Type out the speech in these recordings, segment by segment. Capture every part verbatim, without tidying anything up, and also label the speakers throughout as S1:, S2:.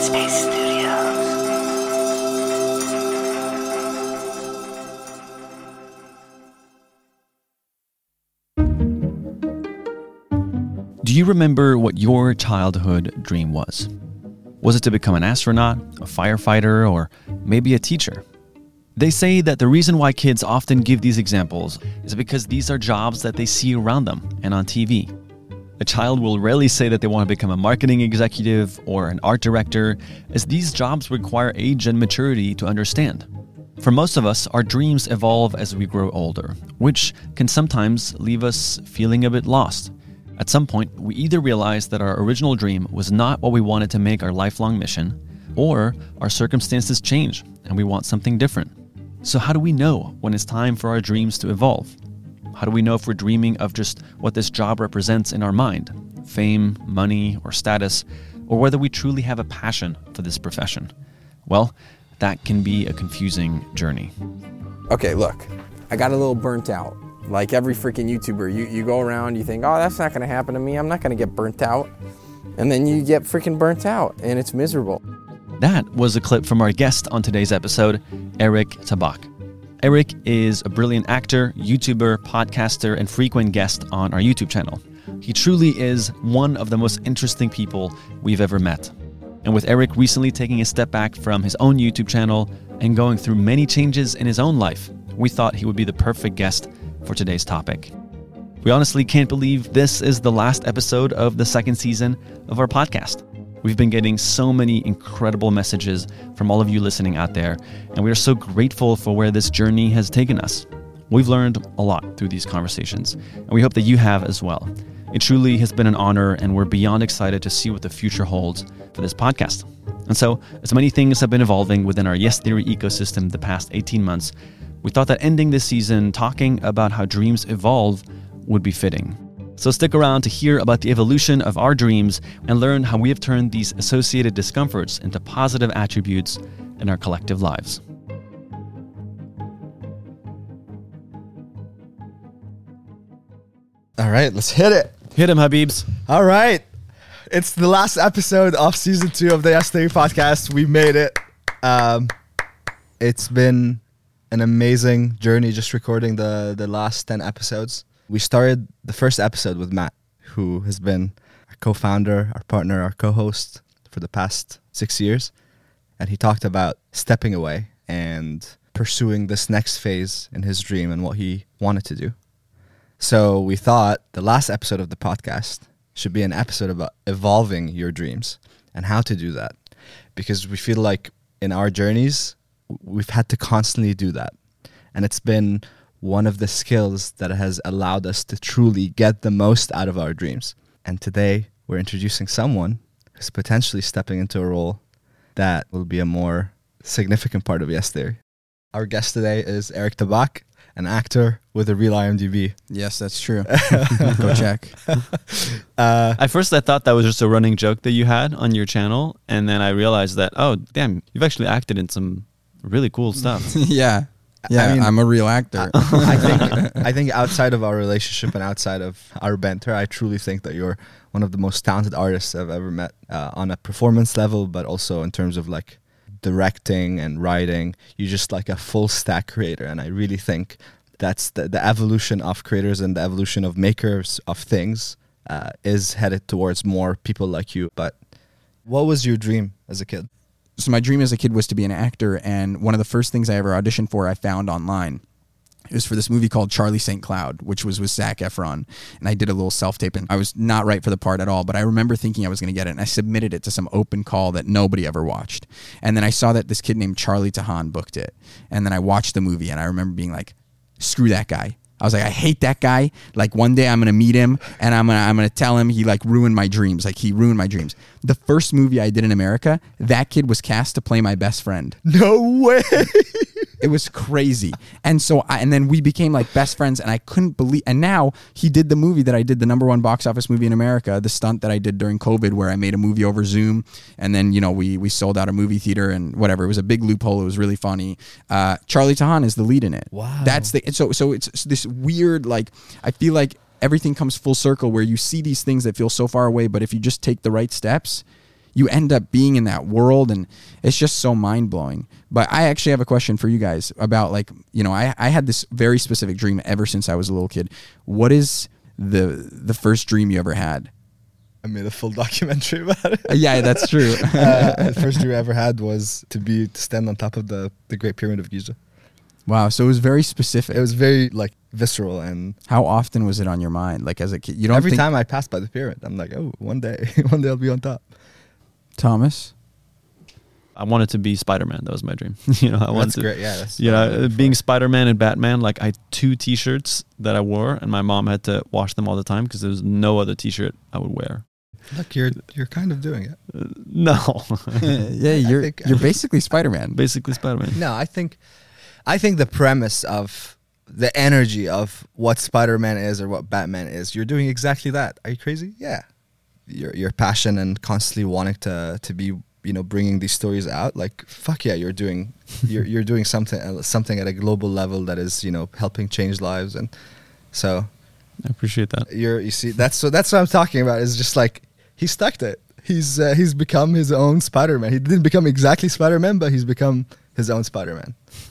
S1: Space Studios.
S2: Do you remember what your childhood dream was? Was it to become an astronaut, a firefighter, or maybe a teacher? They say that the reason why kids often give these examples is because these are jobs that they see around them and on T V. A child will rarely say that they want to become a marketing executive or an art director, as these jobs require age and maturity to understand. For most of us, our dreams evolve as we grow older, which can sometimes leave us feeling a bit lost. At some point, we either realize that our original dream was not what we wanted to make our lifelong mission, or our circumstances change and we want something different. So how do we know when it's time for our dreams to evolve? How do we know if we're dreaming of just what this job represents in our mind, fame, money, or status, or whether we truly have a passion for this profession? Well, that can be a confusing journey.
S3: Okay, look, I got a little burnt out. Like every freaking YouTuber, you, you go around, you think, oh, that's not gonna happen to me, I'm not gonna get burnt out. And then you get freaking burnt out, and it's miserable.
S2: That was a clip from our guest on today's episode, Eric Tabak. Eric is a brilliant actor, YouTuber, podcaster, and frequent guest on our YouTube channel. He truly is one of the most interesting people we've ever met. And with Eric recently taking a step back from his own YouTube channel and going through many changes in his own life, we thought he would be the perfect guest for today's topic. We honestly can't believe this is the last episode of the second season of our podcast. We've been getting so many incredible messages from all of you listening out there, and we are so grateful for where this journey has taken us. We've learned a lot through these conversations, and we hope that you have as well. It truly has been an honor, and we're beyond excited to see what the future holds for this podcast. And so, as many things have been evolving within our Yes Theory ecosystem the past eighteen months, we thought that ending this season talking about how dreams evolve would be fitting. So stick around to hear about the evolution of our dreams and learn how we have turned these associated discomforts into positive attributes in our collective lives.
S4: All right, let's hit it.
S2: Hit him, Habibs.
S4: All right. It's the last episode of season two of the Yes Theory podcast. We made it. Um, it's been an amazing journey just recording the, the last ten episodes. We started the first episode with Matt, who has been our co-founder, our partner, our co-host for the past six years. And he talked about stepping away and pursuing this next phase in his dream and what he wanted to do. So we thought the last episode of the podcast should be an episode about evolving your dreams and how to do that. Because we feel like in our journeys, we've had to constantly do that. And it's been one of the skills that has allowed us to truly get the most out of our dreams. And today we're introducing someone who's potentially stepping into a role that will be a more significant part of Yes Theory. Our guest today is Eric Tabak, an actor with a real I M D B.
S3: Yes, that's true. Go check.
S2: Uh, At first I thought that was just a running joke that you had on your channel, and then I realized that, oh, damn, you've actually acted in some really cool stuff.
S3: yeah. Yeah, I mean, I'm a real actor.
S4: I think I think outside of our relationship and outside of our banter, I truly think that you're one of the most talented artists I've ever met uh, on a performance level, but also in terms of like directing and writing. You're just like a full stack creator, and I really think that's the, the evolution of creators and the evolution of makers of things uh, is headed towards more people like you. But what was your dream as a kid?
S5: So my dream as a kid was to be an actor, and one of the first things I ever auditioned for I found online. It was for this movie called Charlie Saint Cloud, which was with Zac Efron, and I did a little self-tape, and I was not right for the part at all, but I remember thinking I was going to get it, and I submitted it to some open call that nobody ever watched. And then I saw that this kid named Charlie Tahan booked it, and then I watched the movie, and I remember being like, screw that guy. I was like, I hate that guy. Like one day I'm gonna meet him and I'm gonna I'm gonna tell him he like ruined my dreams. Like he ruined my dreams. The first movie I did in America, that kid was cast to play my best friend.
S4: No way.
S5: It was crazy. And so I, and then we became like best friends, and I couldn't believe, and now he did the movie that I did, the number one box office movie in America, the stunt that I did during COVID where I made a movie over Zoom, and then, you know, we we sold out a movie theater and whatever. It was a big loophole. It was really funny. Uh, Charlie Tahan is the lead in it.
S4: Wow.
S5: That's the, so, so it's this weird, like, I feel like everything comes full circle where you see these things that feel so far away, but if you just take the right steps, you end up being in that world, and it's just so mind blowing. But I actually have a question for you guys about, like, you know, I, I had this very specific dream ever since I was a little kid. What is the the first dream you ever had?
S4: I made a full documentary about it.
S5: Yeah, that's true.
S4: uh, the first dream I ever had was to be to stand on top of the, the Great Pyramid of Giza.
S5: Wow, so it was very specific.
S4: It was very like visceral, and
S5: how often was it on your mind? Like as a kid, you don't
S4: every
S5: think-
S4: time I passed by the pyramid, I'm like, oh, one day, one day I'll be on top.
S5: Thomas,
S2: I wanted to be Spider-Man. That was my dream. you know, I wanted
S4: That's
S2: to,
S4: great. Yeah, that's
S2: you know, uh, being Spider-Man and Batman. Like I had two T-shirts that I wore, and my mom had to wash them all the time because there was no other T-shirt I would wear.
S4: Look, you're you're kind of doing it.
S2: Uh, no,
S5: yeah, you're
S4: think-
S5: you're basically Spider-Man.
S2: basically Spider-Man.
S4: No, I think, I think the premise of the energy of what Spider-Man is or what Batman is, you're doing exactly that. Are you crazy? Yeah, your your passion and constantly wanting to to be, you know, bringing these stories out. Like, fuck yeah, you're doing you're you're doing something something at a global level that is, you know, helping change lives. And so
S2: I appreciate that.
S4: you're you see that's so that's what I'm talking about. Is just like he stuck to it. He's uh, he's become his own Spider-Man. He didn't become exactly Spider-Man, but he's become his own Spider-Man.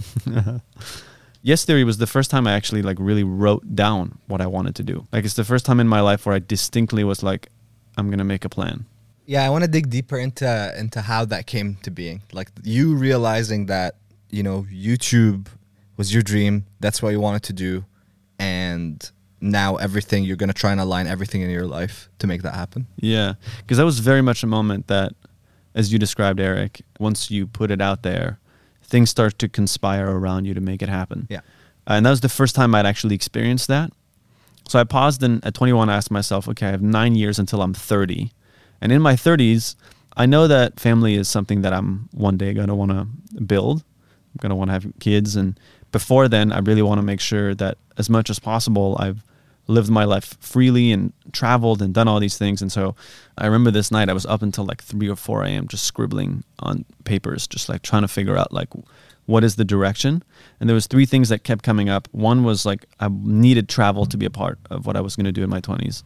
S2: Yes Theory was the first time I actually like really wrote down what I wanted to do. Like it's the first time in my life where I distinctly was like, I'm gonna make a plan.
S4: Yeah, I want to dig deeper into into how that came to being. Like you realizing that, you know, YouTube was your dream. That's what you wanted to do, and now everything you're gonna try and align everything in your life to make that happen.
S2: Yeah, because that was very much a moment that, as you described, Eric, once you put it out there, things start to conspire around you to make it happen.
S4: Yeah.
S2: Uh, and that was the first time I'd actually experienced that. So I paused, and at twenty-one, I asked myself, okay, I have nine years until I'm thirty. And in my thirties, I know that family is something that I'm one day going to want to build. I'm going to want to have kids. And before then, I really want to make sure that as much as possible, I've lived my life freely and traveled and done all these things. And so I remember this night I was up until like three or four a.m. just scribbling on papers, just like trying to figure out like what is the direction. And there was three things that kept coming up. One was like I needed travel to be a part of what I was going to do in my twenties.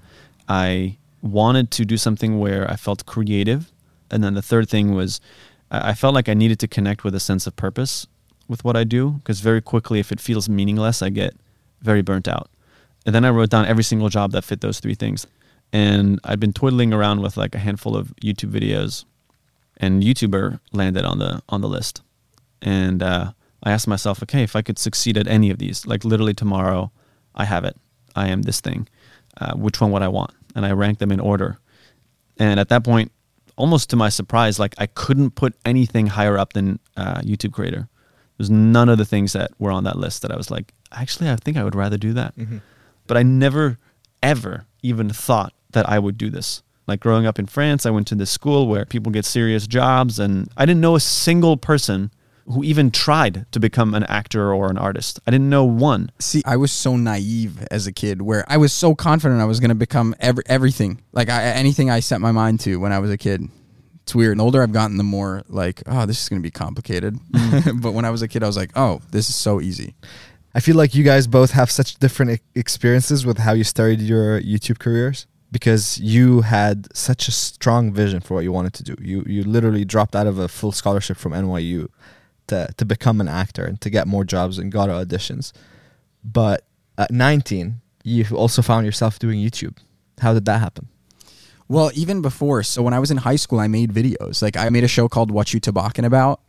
S2: I wanted to do something where I felt creative. And then the third thing was I felt like I needed to connect with a sense of purpose with what I do, because very quickly, if it feels meaningless, I get very burnt out. And then I wrote down every single job that fit those three things. And I'd been twiddling around with like a handful of YouTube videos, and YouTuber landed on the on the list. And uh, I asked myself, okay, if I could succeed at any of these, like literally tomorrow, I have it. I am this thing. Uh, which one would I want? And I ranked them in order. And at that point, almost to my surprise, like I couldn't put anything higher up than uh, YouTube creator. There's none of the things that were on that list that I was like, actually, I think I would rather do that. Mm-hmm. But I never, ever even thought that I would do this. Like growing up in France, I went to this school where people get serious jobs, and I didn't know a single person who even tried to become an actor or an artist. I didn't know one.
S5: See, I was so naive as a kid where I was so confident I was going to become every, everything. Like I, anything I set my mind to when I was a kid. It's weird. And the older I've gotten, the more like, oh, this is going to be complicated. Mm. But when I was a kid, I was like, oh, this is so easy.
S4: I feel like you guys both have such different e- experiences with how you started your YouTube careers, because you had such a strong vision for what you wanted to do. You you literally dropped out of a full scholarship from N Y U to to become an actor and to get more jobs and got auditions. But at nineteen, you also found yourself doing YouTube. How did that happen?
S5: Well, even before, so when I was in high school, I made videos. Like I made a show called What You Tobackin' About,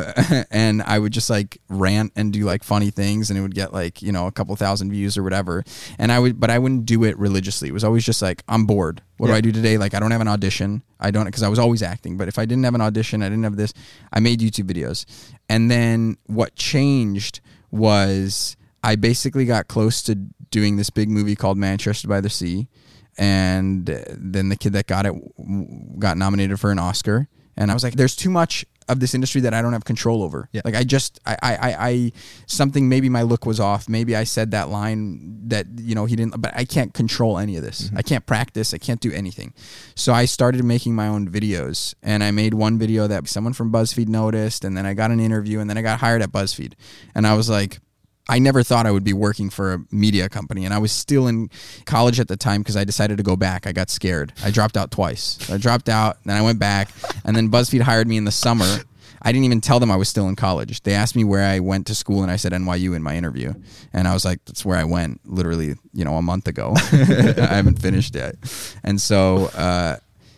S5: and I would just like rant and do like funny things, and it would get like, you know, a couple thousand views or whatever. And I would, but I wouldn't do it religiously. It was always just like, I'm bored. What yeah. do I do today? Like I don't have an audition. I don't, because I was always acting. But if I didn't have an audition, I didn't have this, I made YouTube videos. And then what changed was I basically got close to doing this big movie called Manchester by the Sea. And then the kid that got it got nominated for an Oscar. And I was like, there's too much of this industry that I don't have control over. Yeah. Like I just, I, I, I, I, something, maybe my look was off. Maybe I said that line that, you know, he didn't, but I can't control any of this. Mm-hmm. I can't practice. I can't do anything. So I started making my own videos, and I made one video that someone from BuzzFeed noticed, and then I got an interview, and then I got hired at BuzzFeed. And I was like, I never thought I would be working for a media company, and I was still in college at the time because I decided to go back. I got scared. I dropped out twice. I dropped out, then I went back, and then BuzzFeed hired me in the summer. I didn't even tell them I was still in college. They asked me where I went to school, and I said N Y U in my interview. And I was like, that's where I went literally, you know, a month ago. I haven't finished yet. And so uh,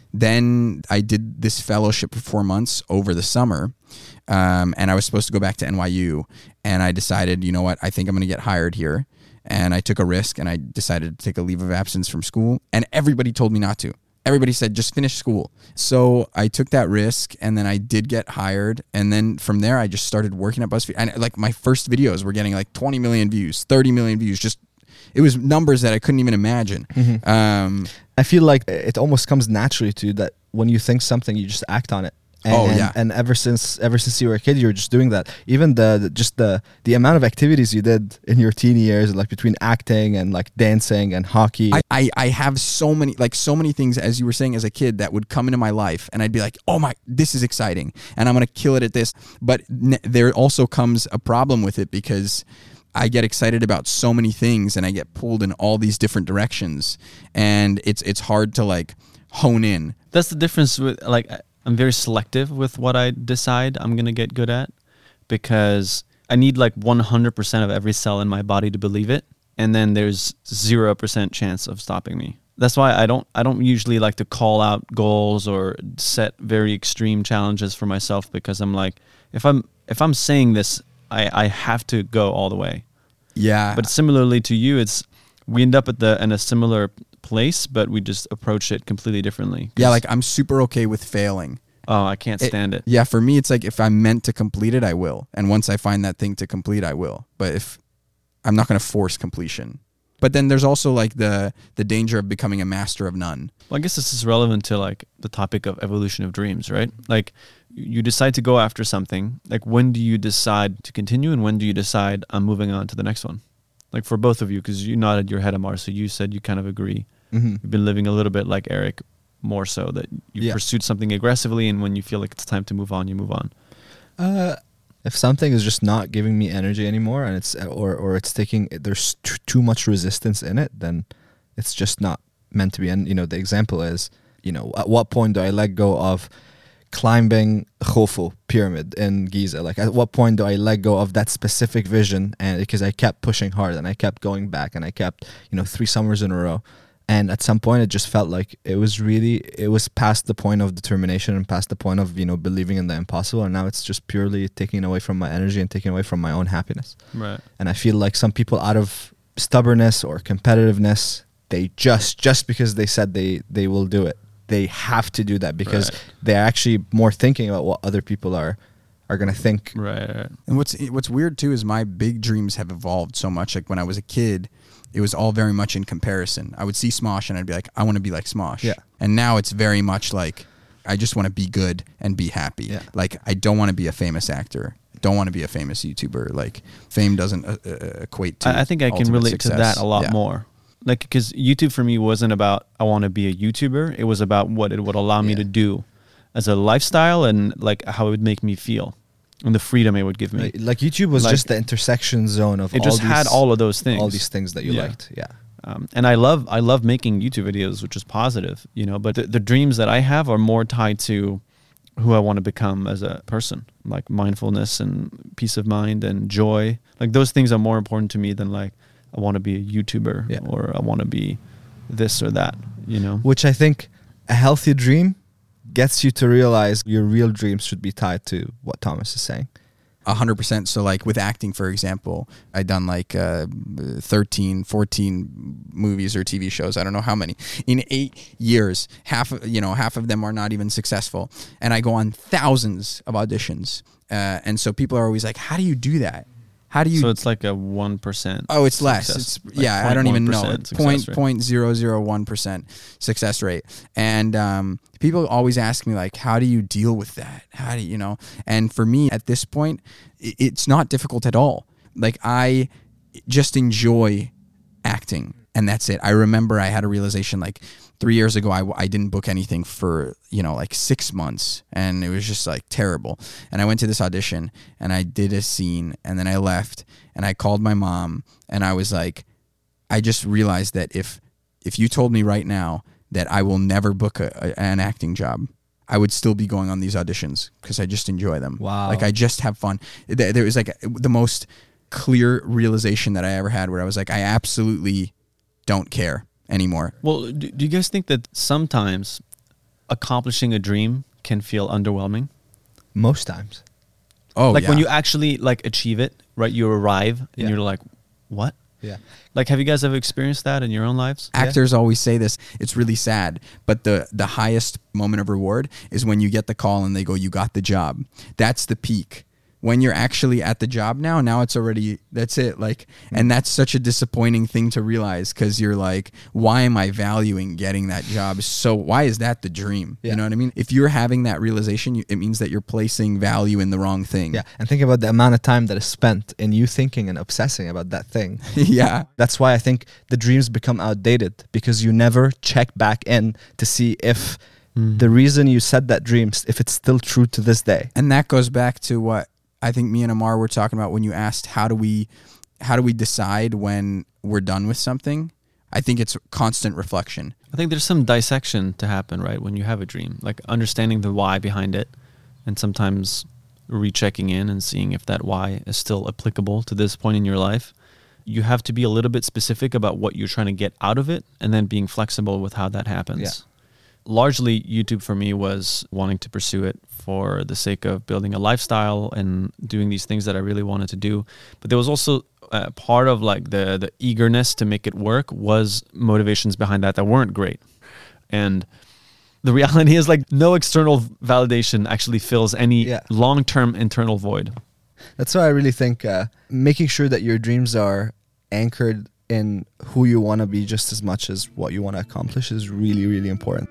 S5: then I did this fellowship for four months over the summer. Um, and I was supposed to go back to N Y U, and I decided, you know what, I think I'm going to get hired here. And I took a risk, and I decided to take a leave of absence from school, and everybody told me not to. Everybody said, just finish school. So I took that risk, and then I did get hired. And then from there, I just started working at BuzzFeed. And like my first videos were getting like twenty million views, thirty million views. Just, it was numbers that I couldn't even imagine.
S4: Mm-hmm.
S5: Um,
S4: I feel like it almost comes naturally to you that when you think something, you just act on it. And,
S5: Oh,
S4: and,
S5: yeah.
S4: and ever since ever since you were a kid, you were just doing that. Even the, the just the the amount of activities you did in your teeny years, like between acting and like dancing and hockey.
S5: I, I, I have so many, like so many things, as you were saying, as a kid that would come into my life, and I'd be like, oh my, this is exciting, and I'm going to kill it at this. But n- there also comes a problem with it, because I get excited about so many things, and I get pulled in all these different directions, and it's it's hard to like hone in.
S2: That's the difference with, like, I'm very selective with what I decide I'm going to get good at, because I need like one hundred percent of every cell in my body to believe it. And then there's zero percent chance of stopping me. That's why I don't, I don't usually like to call out goals or set very extreme challenges for myself, because I'm like, if I'm, if I'm saying this, I, I have to go all the way.
S5: Yeah.
S2: But similarly to you, it's, we end up at the, in a similar place, but we just approach it completely differently.
S5: Yeah, like I'm super okay with failing.
S2: Oh, I can't stand it.
S5: Yeah, for me, it's like if I'm meant to complete it, I will. And once I find that thing to complete, I will. But if I'm not going to force completion. But then there's also like the the danger of becoming a master of none.
S2: Well, I guess this is relevant to like the topic of evolution of dreams, right? Like you decide to go after something. Like when do you decide to continue, and when do you decide I'm moving on to the next one? Like for both of you, because you nodded your head, Amar, so you said you kind of agree.
S4: Mm-hmm.
S2: You've been living a little bit like Eric, more so that you
S4: Yeah.
S2: pursued something aggressively, and when you feel like it's time to move on, you move on.
S4: Uh, if something is just not giving me energy anymore, and it's or or it's taking there's t- too much resistance in it, then it's just not meant to be. And you know, the example is, you know, at what point do I let go of climbing Khufu pyramid in Giza? Like at what point do I let go of that specific vision? And because I kept pushing hard, and I kept going back, and I kept, you know, three summers in a row. And at some point, it just felt like it was really, it was past the point of determination and past the point of, you know, believing in the impossible. And now it's just purely taking away from my energy and taking away from my own happiness.
S2: Right.
S4: And I feel like some people, out of stubbornness or competitiveness, they just, just because they said they, they will do it, they have to do that because
S2: Right.
S4: they're actually more thinking about what other people are, are going to think.
S2: Right, right.
S5: And what's what's weird too is my big dreams have evolved so much. Like when I was a kid, it was all very much in comparison. I would see Smosh and I'd be like, I want to be like Smosh.
S4: Yeah.
S5: And now it's very much like, I just want to be good and be happy.
S4: Yeah.
S5: Like I don't want to be a famous actor. Don't want to be a famous YouTuber. Like fame doesn't uh, uh, equate to.
S2: I, I think I can
S5: ultimate
S2: relate
S5: success.
S2: to that a lot
S5: Yeah.
S2: more. Like, because YouTube for me wasn't about I want to be a YouTuber. It was about what it would allow me
S4: Yeah.
S2: to do as a lifestyle, and like how it would make me feel, and the freedom it would give me.
S4: Like, like YouTube was
S2: Like-
S4: just the intersection zone of
S2: It
S4: all
S2: just
S4: these,
S2: had all of those things.
S4: all these things that you
S2: Yeah.
S4: liked. Yeah.
S2: Um, and I love I love making YouTube videos, which is positive, you know. But the, the dreams that I have are more tied to who I want to become as a person, like mindfulness and peace of mind and joy. Like those things are more important to me than like I want to be a YouTuber
S4: Yeah.
S2: or I want to be this or that, you know.
S4: Which I think a healthy dream gets you to realize your real dreams should be tied to what Thomas is saying.
S5: A hundred percent. So like with acting, for example, I done like uh, thirteen, fourteen movies or T V shows. I don't know how many in eight years. Half, of- you know, half of them are not even successful. And I go on thousands of auditions. Uh, and so people are always like, how do you do that? How do you?
S2: So it's like a one percent.
S5: Oh, it's less.
S2: success-
S5: It's
S2: like
S5: yeah, I don't even know.
S2: zero point one percent
S5: Point
S2: success rate.
S5: point zero zero one percent success rate. And um, people always ask me like, how do you deal with that? How do you, you know? And for me at this point, i- it's not difficult at all. Like I just enjoy acting. and that's it. I remember I had a realization like three years ago, I, I didn't book anything for, you know, like six months and it was just like terrible. And I went to this audition and I did a scene and then I left and I called my mom and I was like, I just realized that if, if you told me right now that I will never book a, a, an acting job, I would still be going on these auditions because I just enjoy them.
S4: Wow.
S5: Like I just have fun. There, there was like the most clear realization that I ever had where I was like, I absolutely don't care anymore.
S2: Well, do, do you guys think that sometimes accomplishing a dream can feel underwhelming?
S4: Most times.
S5: Oh,
S2: like
S5: yeah.
S2: when you actually like achieve it, right? You arrive and
S4: Yeah.
S2: you're like, what?
S4: Yeah.
S2: Like, have you guys ever experienced that in your own lives?
S5: Actors always say this. It's really sad, but the the highest moment of reward is when you get the call and they go, you got the job. That's the peak. When you're actually at the job now, now it's already, that's it. Like, and that's such a disappointing thing to realize because you're like, why am I valuing getting that job? So why is that the dream?
S4: Yeah.
S5: You know what I mean? If you're having that realization, you, it means that you're placing value in the wrong thing.
S4: Yeah. And think about the amount of time that is spent in you thinking and obsessing about that thing.
S5: Yeah.
S4: That's why I think the dreams become outdated because you never check back in to see if
S2: Mm.
S4: the reason you said that dream, if it's still true to this day.
S5: And that goes back to what I think me and Amar were talking about when you asked how do we how do we decide when we're done with something? I think it's constant reflection.
S2: I think there's some dissection to happen, right? When you have a dream, like understanding the why behind it and sometimes rechecking in and seeing if that why is still applicable to this point in your life. You have to be a little bit specific about what you're trying to get out of it and then being flexible with how that happens.
S4: Yeah.
S2: Largely, YouTube for me was wanting to pursue it for the sake of building a lifestyle and doing these things that I really wanted to do. But there was also uh, part of like the the eagerness to make it work was motivations behind that that weren't great. And the reality is like no external validation actually fills any
S4: Yeah.
S2: long-term internal void.
S4: That's why I really think uh, making sure that your dreams are anchored in who you want to be just as much as what you want to accomplish is really, really important.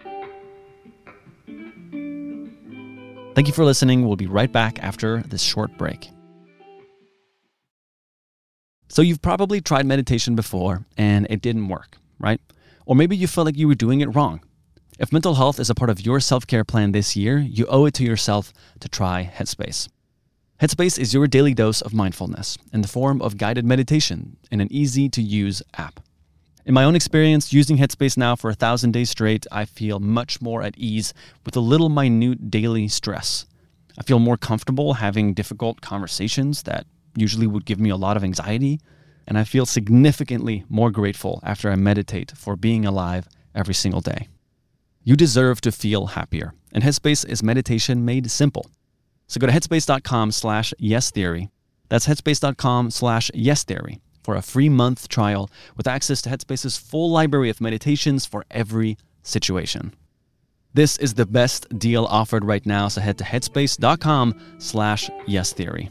S2: Thank you for listening. We'll be right back after this short break. So you've probably tried meditation before and it didn't work, right? Or maybe you felt like you were doing it wrong. If mental health is a part of your self-care plan this year, you owe it to yourself to try Headspace. Headspace is your daily dose of mindfulness in the form of guided meditation in an easy-to-use app. In my own experience, using Headspace now for a thousand days straight, I feel much more at ease with a little minute daily stress. I feel more comfortable having difficult conversations that usually would give me a lot of anxiety, and I feel significantly more grateful after I meditate for being alive every single day. You deserve to feel happier, and Headspace is meditation made simple. So go to headspace.com slash yestheory. That's headspace.com slash yestheory for a free month trial with access to Headspace's full library of meditations for every situation. This is the best deal offered right now, so head to headspace.com slash yestheory.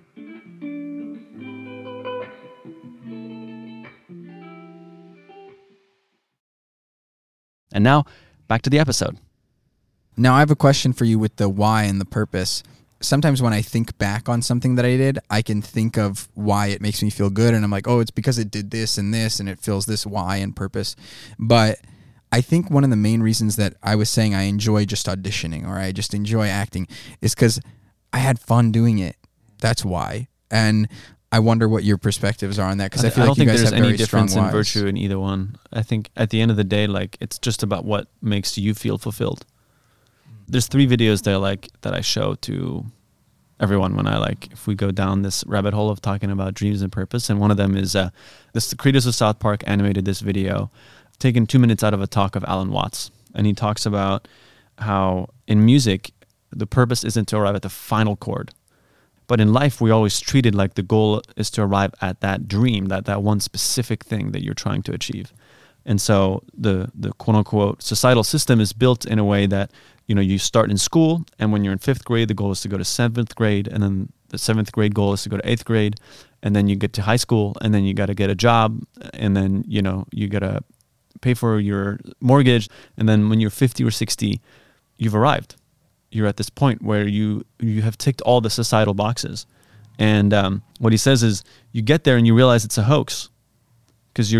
S2: And now, back to the episode.
S5: Now I have a question for you with the why and the purpose. Sometimes when I think back on something that I did, I can think of why it makes me feel good. And I'm like, oh, it's because it did this and this, and it feels this why and purpose. But I think one of the main reasons that I was saying I enjoy just auditioning or I just enjoy acting is because I had fun doing it. That's why. And I wonder what your perspectives are on that, because I,
S2: I,
S5: feel
S2: I
S5: like
S2: don't
S5: you
S2: think
S5: guys
S2: there's
S5: have
S2: any
S5: very
S2: difference
S5: strong
S2: in
S5: whys.
S2: virtue in either one. I think at the end of the day, like it's just about what makes you feel fulfilled. There's three videos that I like that I show to everyone when I like if we go down this rabbit hole of talking about dreams and purpose, and one of them is uh, this the creators of South Park animated this video, taken two minutes out of a talk of Alan Watts, and he talks about how in music the purpose isn't to arrive at the final chord. But in life, we always treat it like the goal is to arrive at that dream, that, that one specific thing that you're trying to achieve. And so the the quote unquote societal system is built in a way that, you know, you start in school, and when you're in fifth grade, the goal is to go to seventh grade, and then the seventh grade goal is to go to eighth grade, and then you get to high school, and then you got to get a job, and then, you know, you got to pay for your mortgage, and then when you're fifty or sixty, you've arrived. You're at this point where you you have ticked all the societal boxes. And um, what he says is you get there and you realize it's a hoax, because you're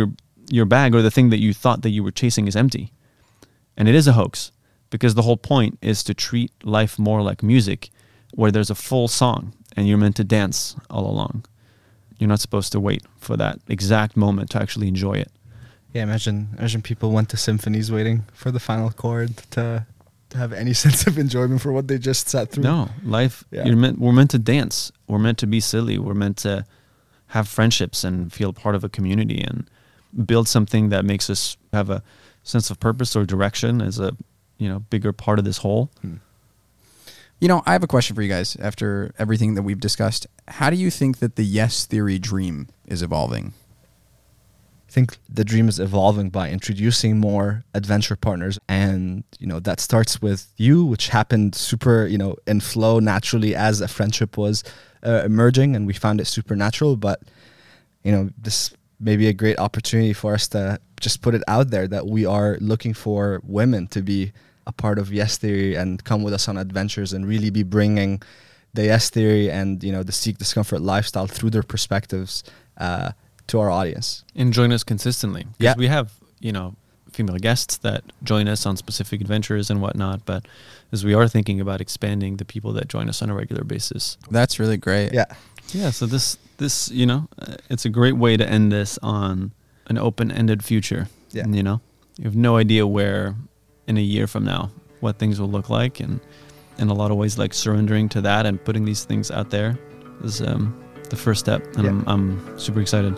S2: your bag or the thing that you thought that you were chasing is empty. And it is a hoax, because the whole point is to treat life more like music, where there's a full song and you're meant to dance all along. You're not supposed to wait for that exact moment to actually enjoy it.
S4: Yeah, imagine imagine people went to symphonies waiting for the final chord to, to have any sense of enjoyment for what they just sat through.
S2: No, life,
S4: Yeah.
S2: you're meant, we're meant to dance. We're meant to be silly. We're meant to have friendships and feel part of a community and build something that makes us have a sense of purpose or direction as a, you know, bigger part of this whole.
S4: Hmm.
S5: You know, I have a question for you guys after everything that we've discussed. How do you think that the Yes Theory dream is evolving?
S4: I think the dream is evolving by introducing more adventure partners, and you know that starts with you, which happened super, you know, in flow naturally as a friendship was uh, emerging, and we found it super natural. But you know, this may be a great opportunity for us to just put it out there that we are looking for women to be a part of Yes Theory and come with us on adventures and really be bringing the Yes Theory and, you know, the Seek Discomfort lifestyle through their perspectives uh, to our audience.
S2: And join us consistently. 'Cause
S4: Yeah.
S2: we have, you know, female guests that join us on specific adventures and whatnot, but as we are thinking about expanding the people that join us on a regular basis.
S5: That's really great.
S4: Yeah.
S2: Yeah, so this, this you know, uh, it's a great way to end this on an open-ended future.
S4: Yeah.
S2: And, you know, you have no idea where in a year from now what things will look like, and in a lot of ways, like surrendering to that and putting these things out there is um, the first step, and
S4: Yeah.
S2: I'm, I'm super excited.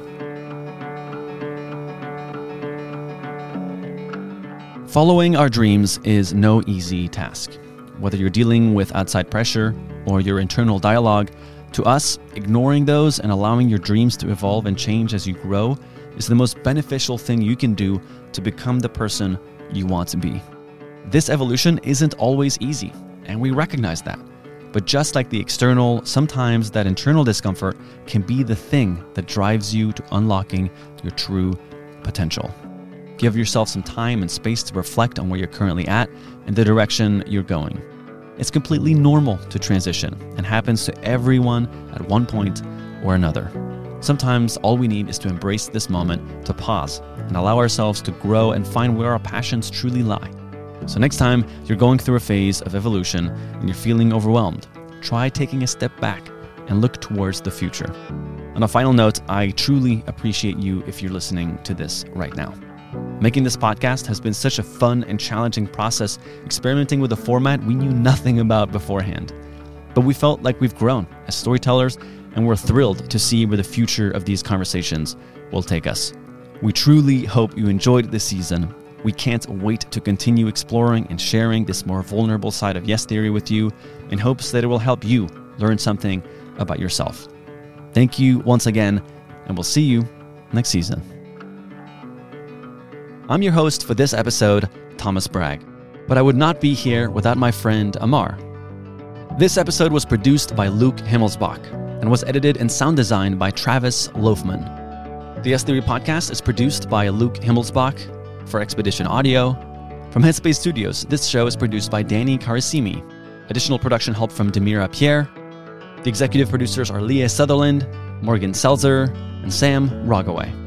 S2: Following our dreams is no easy task. Whether you're dealing with outside pressure or your internal dialogue, to us, ignoring those and allowing your dreams to evolve and change as you grow is the most beneficial thing you can do to become the person you want to be. This evolution isn't always easy, and we recognize that. But just like the external, sometimes that internal discomfort can be the thing that drives you to unlocking your true potential. Give yourself some time and space to reflect on where you're currently at and the direction you're going. It's completely normal to transition and happens to everyone at one point or another. Sometimes all we need is to embrace this moment, to pause, and allow ourselves to grow and find where our passions truly lie. So next time you're going through a phase of evolution and you're feeling overwhelmed, try taking a step back and look towards the future. On a final note, I truly appreciate you if you're listening to this right now. Making this podcast has been such a fun and challenging process, experimenting with a format we knew nothing about beforehand. But we felt like we've grown as storytellers, and we're thrilled to see where the future of these conversations will take us. We truly hope you enjoyed this season. We can't wait to continue exploring and sharing this more vulnerable side of Yes Theory with you in hopes that it will help you learn something about yourself. Thank you once again, and we'll see you next season. I'm your host for this episode, Thomas Bragg, but I would not be here without my friend Amar. This episode was produced by Luke Himmelsbach and was edited and sound designed by Travis Loafman. The Yes Theory podcast is produced by Luke Himmelsbach for Expedition Audio. From Headspace Studios, this show is produced by Danny Karasimi. Additional production help from Demira Pierre. The executive producers are Leah Sutherland, Morgan Selzer, and Sam Rogaway.